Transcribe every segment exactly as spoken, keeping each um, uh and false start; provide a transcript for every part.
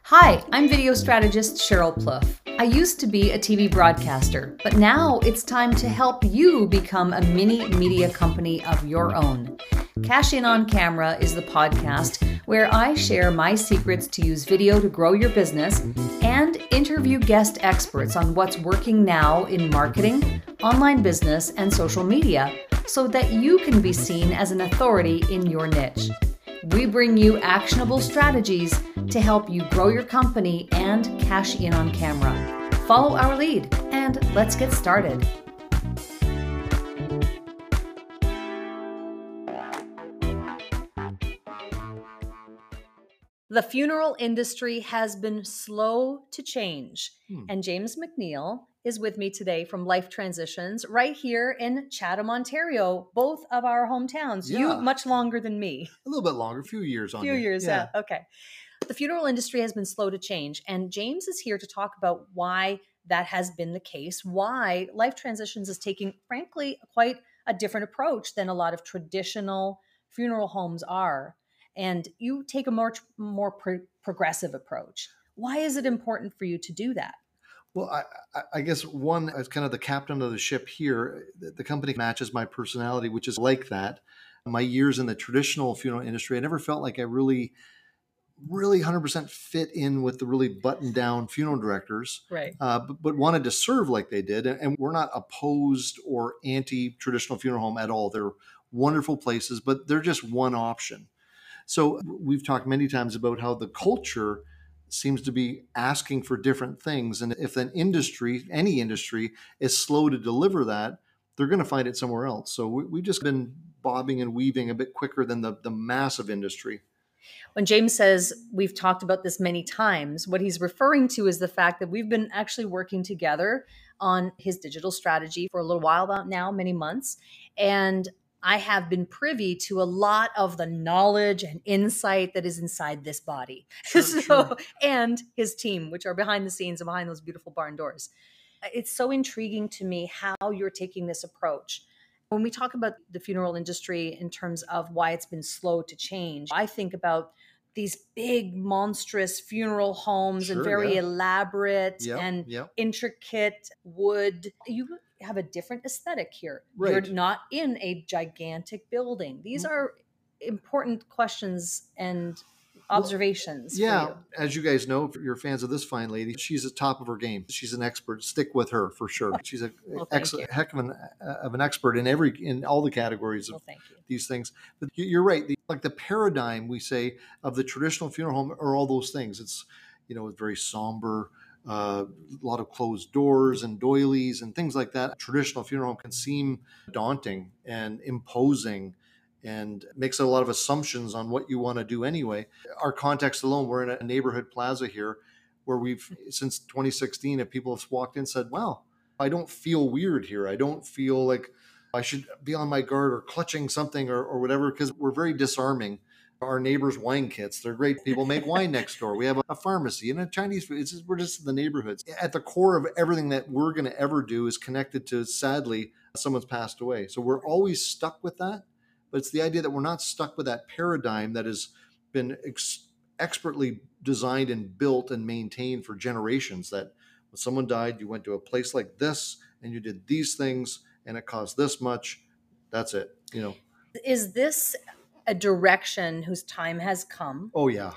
Hi, I'm video strategist Cheryl Plouffe. I used to be a T V broadcaster, but now it's time to help you become a mini media company of your own. Cash In on Camera is the podcast where I share my secrets to use video to grow your business and interview guest experts on what's working now in marketing, online business, and social media so that you can be seen as an authority in your niche. We bring you actionable strategies to help you grow your company and cash in on camera. Follow our lead and let's get started. The funeral industry has been slow to change, hmm. and James McNeil is with me today from Life Transitions right here in Chatham, Ontario, both of our hometowns. Yeah. You much longer than me. A little bit longer, a few years on A few you. years, yeah. yeah. Okay. The funeral industry has been slow to change, and James is here to talk about why that has been the case, why Life Transitions is taking, frankly, quite a different approach than a lot of traditional funeral homes are. And you take a much more pro- progressive approach. Why is it important for you to do that? Well, I, I guess one, as kind of the captain of the ship here, the company matches my personality, which is like that. My years in the traditional funeral industry, I never felt like I really, really one hundred percent fit in with the really buttoned down funeral directors, right? Uh, but, but wanted to serve like they did. And, and we're not opposed or anti-traditional funeral home at all. They're wonderful places, but they're just one option. So we've talked many times about how the culture seems to be asking for different things. And if an industry, any industry, is slow to deliver that, they're going to find it somewhere else. So we, we've just been bobbing and weaving a bit quicker than the, the massive industry. When James says we've talked about this many times, what he's referring to is the fact that we've been actually working together on his digital strategy for a little while now, many months. And I have been privy to a lot of the knowledge and insight that is inside this body. Sure, so, sure. And his team, which are behind the scenes and behind those beautiful barn doors. It's so intriguing to me how you're taking this approach. When we talk about the funeral industry in terms of why it's been slow to change, I think about these big, monstrous funeral homes Sure, and very yeah. elaborate Yep, and yep. intricate wood. You have a different aesthetic here. Right. You're not in a gigantic building. These are important questions and observations. Well, yeah, for you. As you guys know, if you're fans of this fine lady, she's at top of her game. She's an expert. Stick with her for sure. She's a well, ex- heck of an, uh, of an expert in every in all the categories of well, thank you. these things. But you're right. The, like the paradigm we say of the traditional funeral home are all those things. It's you know it's very somber. Uh, a lot of closed doors and doilies and things like that. A traditional funeral home can seem daunting and imposing and makes a lot of assumptions on what you want to do anyway. Our context alone, we're in a neighborhood plaza here where we've, since twenty sixteen, if people have walked in and said, wow, I don't feel weird here. I don't feel like I should be on my guard or clutching something or, or whatever, because we're very disarming. Our neighbors' wine kits, they're great. People make wine next door. We have a pharmacy and a Chinese food. It's just, we're just in the neighborhoods. At the core of everything that we're going to ever do is connected to, sadly, someone's passed away. So we're always stuck with that. But it's the idea that we're not stuck with that paradigm that has been ex- expertly designed and built and maintained for generations, that when someone died, you went to a place like this and you did these things and it cost this much. That's it. You know. Is this a direction whose time has come? Oh, yeah.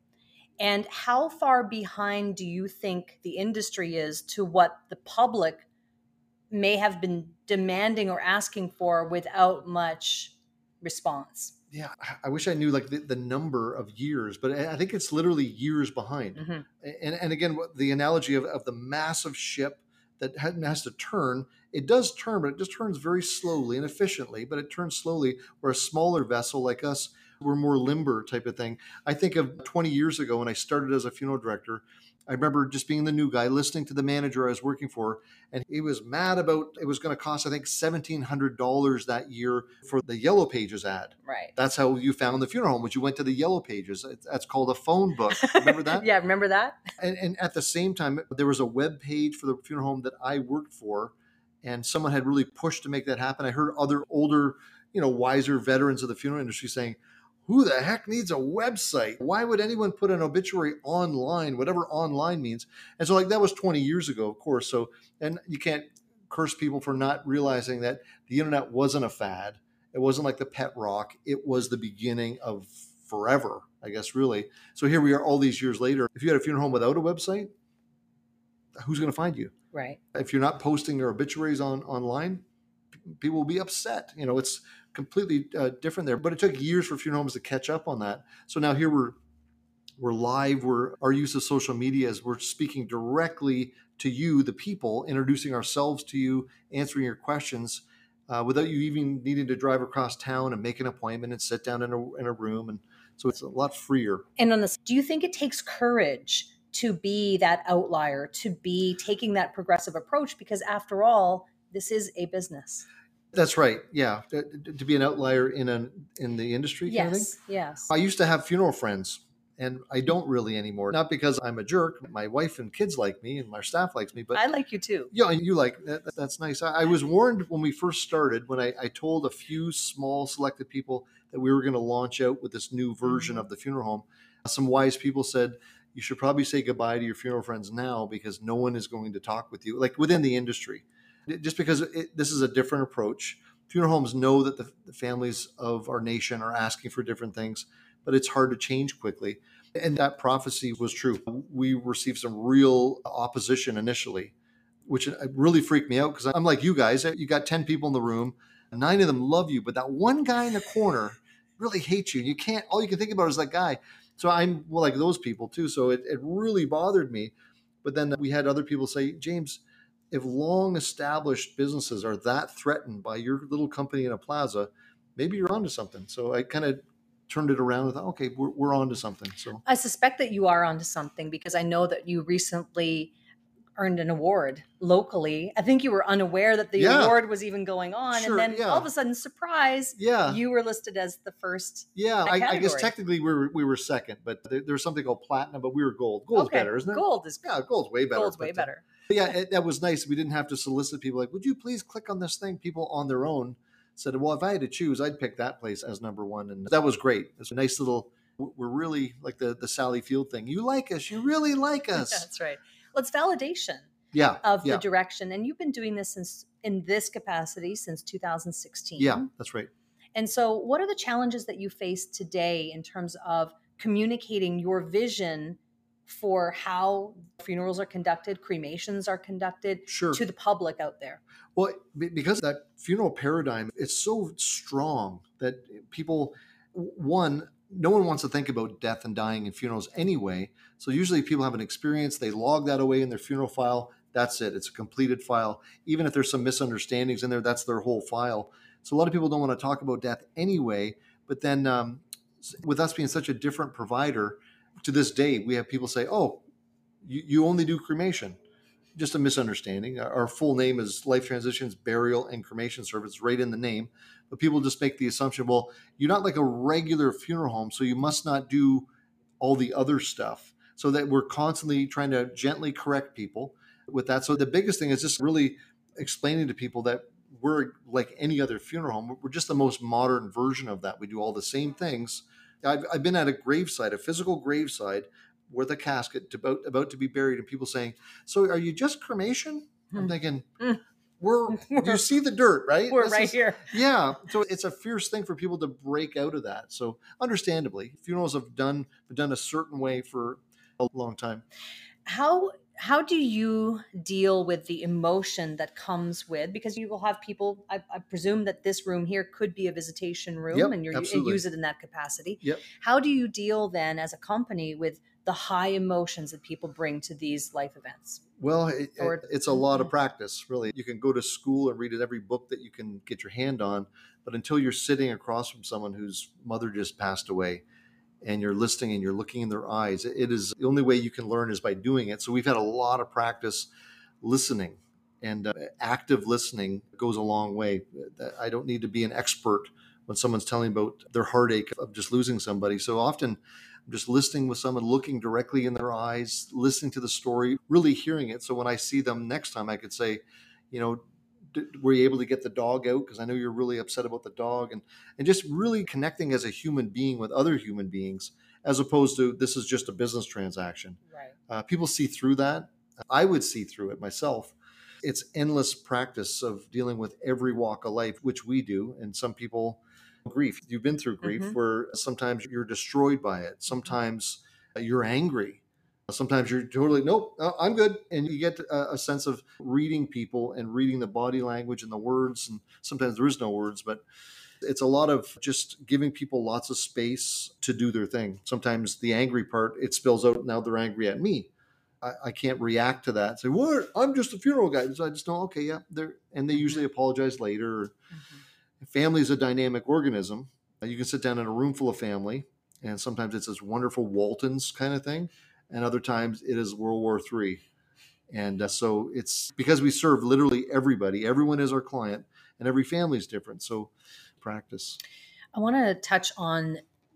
And how far behind do you think the industry is to what the public may have been demanding or asking for without much response? Yeah, I wish I knew like the, the number of years, but I think it's literally years behind. Mm-hmm. And, and again, the analogy of, of the massive ship that has to turn, it does turn, but it just turns very slowly and efficiently, but it turns slowly, where a smaller vessel like us, we're more limber type of thing. I think of twenty years ago when I started as a funeral director, I remember just being the new guy, listening to the manager I was working for, and he was mad about it was going to cost, I think, seventeen hundred dollars that year for the Yellow Pages ad. Right. That's how you found the funeral home, was you went to the Yellow Pages. That's called a phone book. Remember that? Yeah, remember that? And, and at the same time, there was a web page for the funeral home that I worked for, and someone had really pushed to make that happen. I heard other older, you know, wiser veterans of the funeral industry saying, who the heck needs a website? Why would anyone put an obituary online, whatever online means? And so, like, that was twenty years ago, of course. So, and you can't curse people for not realizing that the internet wasn't a fad. It wasn't like the pet rock. It was the beginning of forever, I guess, really. So here we are all these years later. If you had a funeral home without a website, who's going to find you? Right. If you're not posting their obituaries on online, people will be upset. You know, it's completely uh, different there. But it took years for funeral homes to catch up on that. So now here we're we're live. We're our use of social media is we're speaking directly to you, the people, introducing ourselves to you, answering your questions uh, without you even needing to drive across town and make an appointment and sit down in a in a room. And so it's a lot freer. And on this, do you think it takes courage to be that outlier, to be taking that progressive approach? Because after all, this is a business. That's right. Yeah. To, to be an outlier in an in the industry. Yes. Kind of thing. Yes. I used to have funeral friends, and I don't really anymore. Not because I'm a jerk. My wife and kids like me, and my staff likes me. But I like you too. Yeah, you like that. That's nice. I, I was warned when we first started, when I, I told a few small selected people that we were going to launch out with this new version Mm-hmm. of the funeral home. Some wise people said, you should probably say goodbye to your funeral friends now because no one is going to talk with you, like within the industry. Just because it, this is a different approach. Funeral homes know that the, the families of our nation are asking for different things, but it's hard to change quickly. And that prophecy was true. We received some real opposition initially, which really freaked me out because I'm like you guys. You got ten people in the room, nine of them love you, but that one guy in the corner really hates you. You can't, all you can think about is that guy. So I'm well, like those people too. So it, it really bothered me. But then we had other people say, James, if long established businesses are that threatened by your little company in a plaza, maybe you're onto something. So I kind of turned it around and thought, okay, we're, we're onto something. So I suspect that you are onto something because I know that you recently earned an award locally. I think you were unaware that the Yeah. award was even going on. Sure, and then yeah. all of a sudden, surprise, yeah, you were listed as the first. yeah. that I, I guess category. technically we were we were second, but there, there was something called platinum, but we were gold. Gold's Okay, better, isn't it? Gold is Yeah, gold's way better. gold's way but, uh, better. But yeah, it, that was nice. We didn't have to solicit people like, would you please click on this thing? People on their own said, well, if I had to choose, I'd pick that place as number one. And that was great. It's a nice little, we're really like the, the Sally Field thing. You like us. You really like us. That's right. Well, it's validation Yeah. of yeah. the direction. And you've been doing this since in this capacity since two thousand sixteen. Yeah, that's right. And so what are the challenges that you face today in terms of communicating your vision for how funerals are conducted, cremations are conducted Sure. to the public out there? Well, be- because that funeral paradigm, it's so strong that people, one, no one wants to think about death and dying in funerals anyway. So usually people have an experience, they log that away in their funeral file. That's it. It's a completed file. Even if there's some misunderstandings in there, that's their whole file. So a lot of people don't want to talk about death anyway. But then um, with us being such a different provider, to this day, we have people say, oh, you, you only do cremation. Just a misunderstanding. Our full name is Life Transitions, Burial, and Cremation Service, right in the name. But people just make the assumption, well, you're not like a regular funeral home, so you must not do all the other stuff. So that we're constantly trying to gently correct people with that. So the biggest thing is just really explaining to people that we're like any other funeral home. We're just the most modern version of that. We do all the same things. I've, I've been at a graveside, a physical graveside, with a casket about about to be buried, and people saying, "So are you just cremation?" I'm thinking, Mm. "We're you see the dirt, right? We're This right is- here. Yeah." So it's a fierce thing for people to break out of that. So understandably, funerals have done have done a certain way for a long time. How how do you deal with the emotion that comes with, because you will have people, I, I presume that this room here could be a visitation room Yep, and you absolutely. use it in that capacity. Yep. How do you deal then as a company with the high emotions that people bring to these life events? Well, it, Or- it- it's a lot of practice, really. You can go to school and read every book that you can get your hand on, but until you're sitting across from someone whose mother just passed away, and you're listening and you're looking in their eyes, it is the only way you can learn is by doing it. So we've had a lot of practice listening, and uh, active listening goes a long way. I don't need to be an expert when someone's telling about their heartache of just losing somebody. So often I'm just listening with someone, looking directly in their eyes, listening to the story, really hearing it. So when I see them next time, I could say, you know, d- were you able to get the dog out? Because I know you're really upset about the dog, and and just really connecting as a human being with other human beings, as opposed to this is just a business transaction. Right. Uh, people see through that. I would see through it myself. It's endless practice of dealing with every walk of life, which we do, and some people grief. You've been through grief Mhm. where sometimes you're destroyed by it. Sometimes you're angry. Sometimes you're totally, nope, uh, I'm good. And you get a, a sense of reading people and reading the body language and the words. And sometimes there is no words, but it's a lot of just giving people lots of space to do their thing. Sometimes the angry part, it spills out. Now they're angry at me. I, I can't react to that. Say, what? I'm just a funeral guy. So I just know, okay, yeah, they're, and they usually apologize later. Mhm. Family is a dynamic organism. Uh, You can sit down in a room full of family, and sometimes it's this wonderful Waltons kind of thing, and other times it is World War Three. And uh, so it's because we serve literally everybody. Everyone is our client, and every family is different. So practice. I want to touch on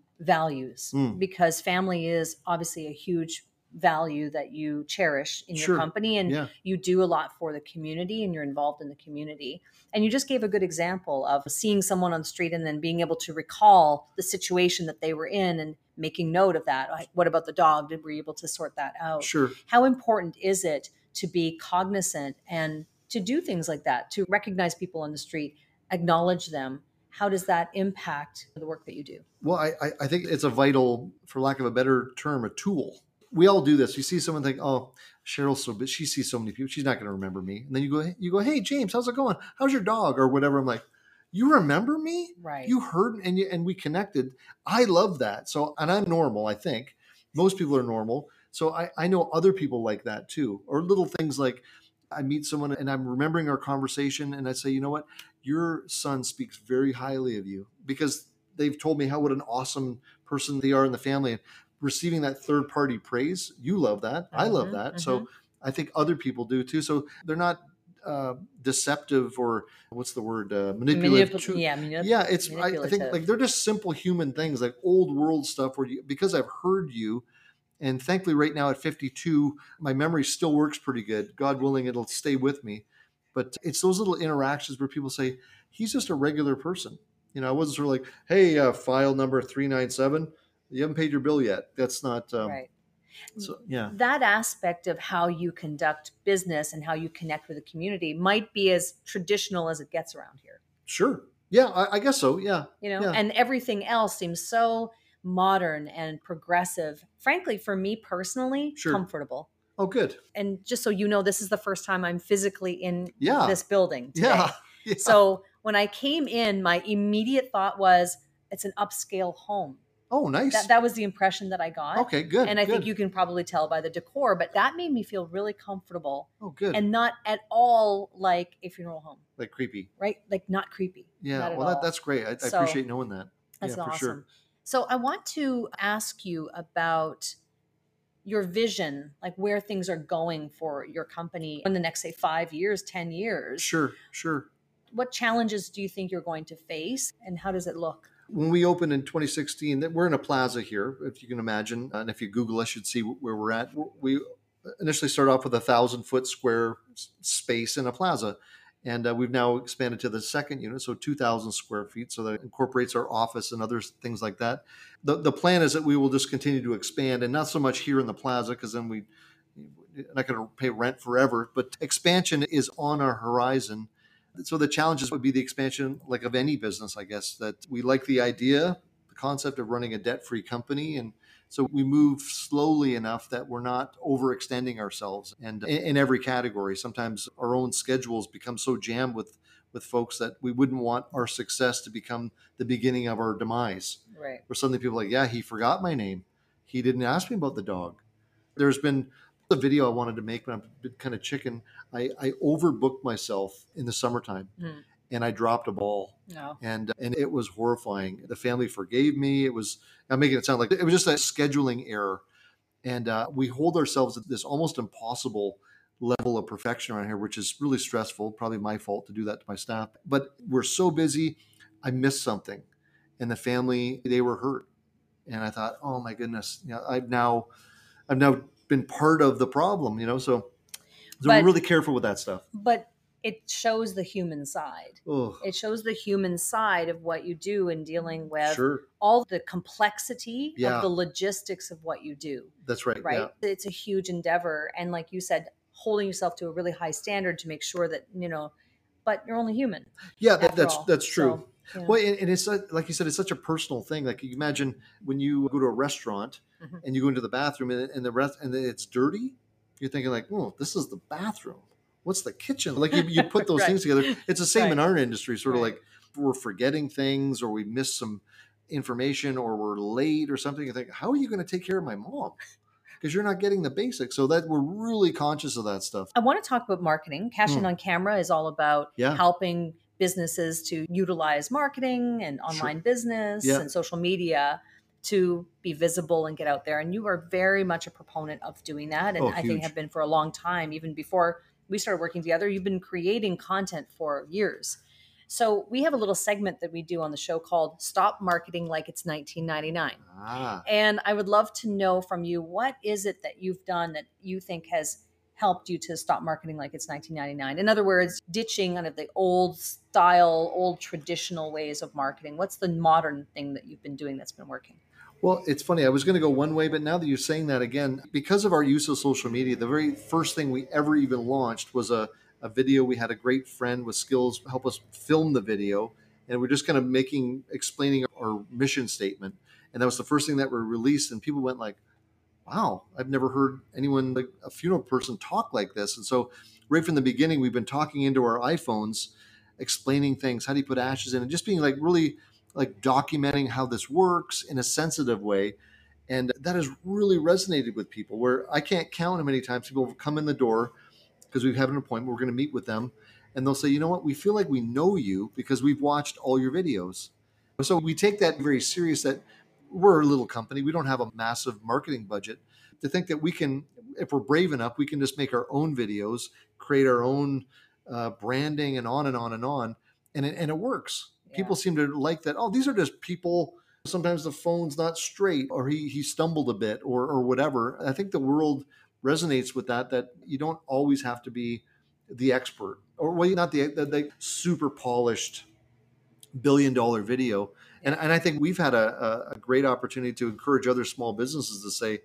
values Mm, because family is obviously a huge value that you cherish in your sure. company, and Yeah. you do a lot for the community and you're involved in the community. And you just gave a good example of seeing someone on the street and then being able to recall the situation that they were in and making note of that. Like, what about the dog? Did we able to sort that out? Sure. How important is it to be cognizant and to do things like that, to recognize people on the street, acknowledge them? How does that impact the work that you do? Well, I, I I think it's a vital, for lack of a better term, a tool. We all do this. You see someone think, "Oh, Cheryl's so big. She sees so many people. She's not going to remember me." And then you go, you go, "Hey, James, how's it going? How's your dog?" Or whatever. I'm like, "You remember me? Right. You heard, and you, and we connected." I love that. So, and I'm normal. I think most people are normal. So I I know other people like that too. Or little things like I meet someone and I'm remembering our conversation, and I say, "You know what? Your son speaks very highly of you," because they've told me how what an awesome person they are in the family. And receiving that third party praise, you love that. I love Mhm, that. mhm. So I think other people do too. So they're not uh, deceptive or what's the word uh, manipulative. Manipul- to, yeah, manip- yeah, it's I, I think manipulative. like they're just simple human things, like old world stuff where you, because I've heard you. And thankfully, right now at fifty-two, my memory still works pretty good. God willing, it'll stay with me. But it's those little interactions where people say, he's just a regular person. You know, I wasn't sort of like, hey, uh, file number three nine seven, you haven't paid your bill yet. That's not, um, Right. so yeah, That aspect of how you conduct business and how you connect with the community might be as traditional as it gets around here, sure. Yeah, I, I guess so. Yeah. you know, Yeah. and everything else seems so modern and progressive. Frankly, for me personally, Sure. comfortable. Oh, good. And just so you know, this is the first time I'm physically in Yeah. this building today. Yeah. Yeah. So when I came in, my immediate thought was, it's an upscale home. Oh, nice. That, that was the impression that I got. Okay, good. And I think good. you can probably tell by the decor, but that made me feel really comfortable Oh, good. and not at all like a funeral home, like creepy. right? Like not creepy. Yeah. Not at Well, that, all. that's great. I, I So, appreciate knowing that. That's yeah, for awesome. sure. So I want to ask you about your vision, like where things are going for your company in the next, say, five years, ten years. Sure. Sure. What challenges do you think you're going to face and how does it look? When we opened in twenty sixteen, that we're in a plaza here, if you can imagine, and if you Google us, you'd see where we're at. We initially started off with a thousand foot square space in a plaza, and uh, we've now expanded to the second unit, so two thousand square feet, so that incorporates our office and other things like that. The the plan is that we will just continue to expand, and not so much here in the plaza, because then we not going to pay rent forever, but expansion is on our horizon. So the challenges would be the expansion, like of any business, I guess, that we like the idea, the concept of running a debt-free company. And so we move slowly enough that we're not overextending ourselves. And in, in every category, sometimes our own schedules become so jammed with, with folks that we wouldn't want our success to become the beginning of our demise. Right. Where suddenly people are like, yeah, he forgot my name. He didn't ask me about the dog. There's been a video I wanted to make, but I'm kind of chicken. I, I overbooked myself in the summertime, Hmm. and I dropped a ball, No. and and it was horrifying. The family forgave me. It was, I'm making it sound like it was just a scheduling error, and uh, we hold ourselves at this almost impossible level of perfection around here, which is really stressful. Probably my fault to do that to my staff, but we're so busy. I missed something, and the family, they were hurt, and I thought, oh my goodness, you know, I've now, I've now been part of the problem, you know. So, so But- we're really careful with that stuff. But it shows the human side. Oh, It shows the human side of what you do in dealing with sure. all the complexity Yeah. of the logistics of what you do, That's right. right? Yeah. It's a huge endeavor. And like you said, holding yourself to a really high standard to make sure that, you know, but you're only human. Yeah, that, after that's all. that's true. So, yeah. Well, and, and it's uh, like you said, it's such a personal thing. Like you imagine when you go to a restaurant Mhm. and you go into the bathroom and, and the rest and it's dirty, you're thinking like, oh, this is the bathroom. What's the kitchen? Like you, you put those Right. things together. It's the same in Right. our industry, sort of Right. like we're forgetting things or we miss some information or we're late or something. You think, how are you going to take care of my mom? Because you're not getting the basics. So that we're really conscious of that stuff. I want to talk about marketing. Cash In Mm. on Camera is all about Yeah. helping businesses to utilize marketing and online business Yeah. and social media to be visible and get out there. And you are very much a proponent of doing that. And Oh, I think huge. have been for a long time, even before we started working together. You've been creating content for years. So we have a little segment that we do on the show called Stop Marketing Like It's nineteen ninety-nine. Ah, And I would love to know from you, what is it that you've done that you think has helped you to stop marketing like it's nineteen ninety-nine? In other words, ditching kind of the old style, old traditional ways of marketing. What's the modern thing that you've been doing that's been working? well, it's funny. I was going to go one way, but now that you're saying that again, because of our use of social media, the very first thing we ever even launched was a, a video. We had a great friend with skills help us film the video. And we're just kind of making, explaining our mission statement. And that was the first thing that we released. And people went like, wow, I've never heard anyone, like a funeral person, talk like this. And so right from the beginning, we've been talking into our iPhones, explaining things. How do you put ashes in? And just being like really like documenting how this works in a sensitive way. And that has really resonated with people, where I can't count how many times people will come in the door because we have an appointment, we're going to meet with them. And they'll say, you know what, we feel like we know you because we've watched all your videos. So we take that very serious, that we're a little company. We don't have a massive marketing budget. To think that we can, if we're brave enough, we can just make our own videos, create our own uh, branding and on and on and on. And it, and it works. Yeah. People seem to like that. Oh, these are just people. Sometimes the phone's not straight or he, he stumbled a bit or, or whatever. I think the world resonates with that, that you don't always have to be the expert or well, not the, the, the super polished billion dollar video. And, and I think we've had a, a great opportunity to encourage other small businesses to say,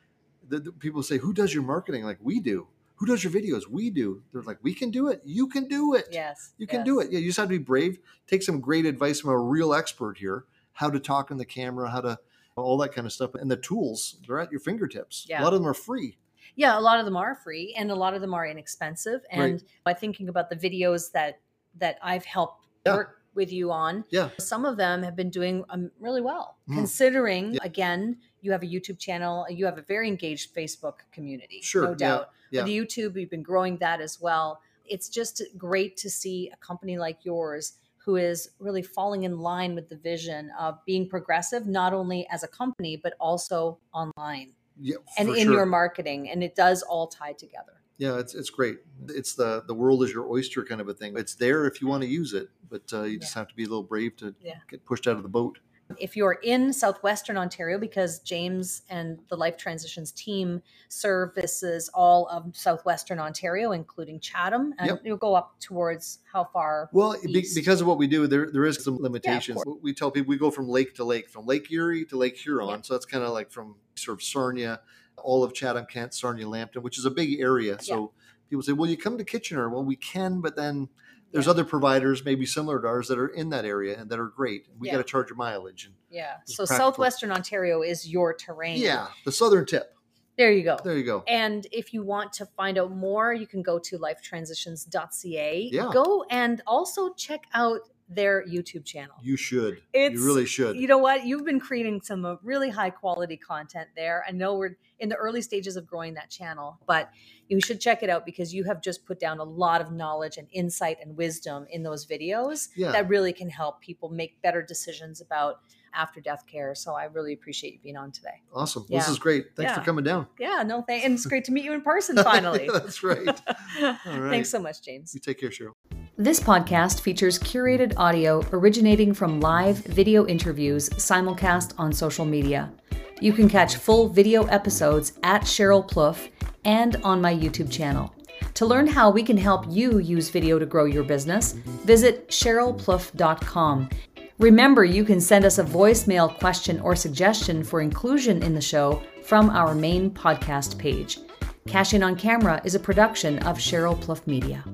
that people say, who does your marketing? Like, we do. Who does your videos? We do. They're like, we can do it. You can do it. Yes. You can yes. do it. Yeah, you just have to be brave. Take some great advice from a real expert here, how to talk in the camera, how to, all that kind of stuff. And the tools, they're at your fingertips. Yeah. A lot of them are free. Yeah, a lot of them are free and a lot of them are inexpensive. And Right. by thinking about the videos that that I've helped Yeah. work with you on, Yeah. some of them have been doing um, really well, Mm. considering, Yeah. again, you have a YouTube channel, you have a very engaged Facebook community, Sure, no yeah, doubt. yeah. With YouTube, you've been growing that as well. It's just great to see a company like yours who is really falling in line with the vision of being progressive, not only as a company, but also online Yeah, and for in sure. your marketing. And it does all tie together. Yeah, it's it's great. It's the the world is your oyster kind of a thing. It's there if you want to use it, but uh, you just have to be a little brave to Yeah. get pushed out of the boat. If you're in Southwestern Ontario, because James and the Life Transitions team services all of Southwestern Ontario, including Chatham, and Yep. you'll go up towards how far? Well, be, east? because of what we do, there there is some limitations. course. We tell people we go from lake to lake, from Lake Erie to Lake Huron. Yeah. So that's kind of like from sort of Sarnia, all of Chatham, Kent, Sarnia, Lambton, which is a big area. So people say, well, you come to Kitchener. Well, we can, but then there's Yeah. other providers, maybe similar to ours, that are in that area and that are great. We Yeah. got to charge your mileage. And Yeah. It's So practical. Southwestern Ontario is your terrain. yeah, the southern tip. There you go. There you go. And if you want to find out more, you can go to life transitions dot c a. Yeah. Go and also check out their YouTube channel. You should. It's- you really should. You know what? You've been creating some uh, really high quality content there. I know we're in the early stages of growing that channel, but you should check it out because you have just put down a lot of knowledge and insight and wisdom in those videos Yeah. that really can help people make better decisions about after death care. So I really appreciate you being on today. Awesome. Yeah. This is great. Thanks Yeah. for coming down. Yeah, no thanks. And it's great to meet you in person finally. That's right. All right. Thanks so much, James. You take care, Cheryl. This podcast features curated audio originating from live video interviews simulcast on social media. You can catch full video episodes at Cheryl Plouffe and on my YouTube channel. To learn how we can help you use video to grow your business, visit cheryl plouffe dot com. Remember, you can send us a voicemail question or suggestion for inclusion in the show from our main podcast page. Cash In on Camera is a production of Cheryl Plouffe Media.